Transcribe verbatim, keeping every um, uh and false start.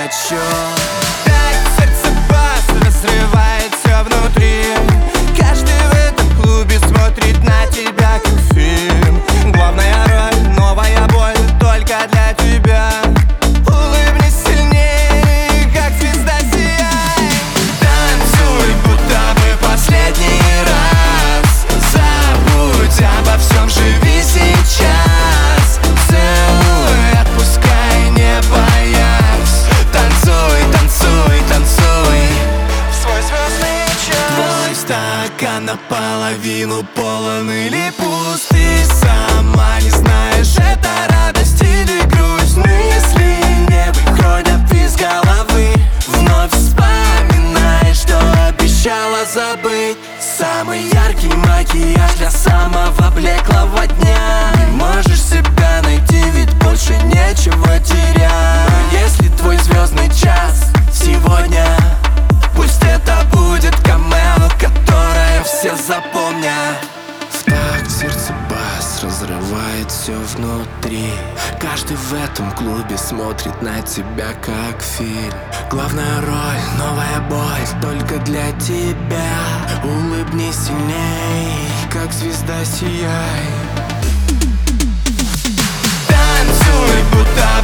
хочу. Так сердце бас разрывает все внутри. Каждый в этом клубе смотрит на тебя как фильм. Главная роль, новая боль только для тебя. Улыбнись сильнее, как звезда сияй. Танцуй, будто бы последний раз. Забудь обо всем, живи сейчас. Целуй, отпускай, не боясь. Танцуй, танцуй, танцуй в свой звездный час. Твой стакан наполовину полон или пуст. Ты сама не знаешь, это радость или грусть. Мысли не выходят из головы. Вновь вспоминаешь, что обещала забыть. Самый яркий макияж для самого блеклого дня. Не можешь себя найти, ведь больше нечего терять. Но если твой звездный час сегодня, пусть это будет камео, которое все запомнят. В такт сердце бас разрывает все внутри. Каждый в этом клубе смотрит на тебя как фильм. Главная роль, новая боль только для тебя. Улыбнись сильней, как звезда сияй. Танцуй, будто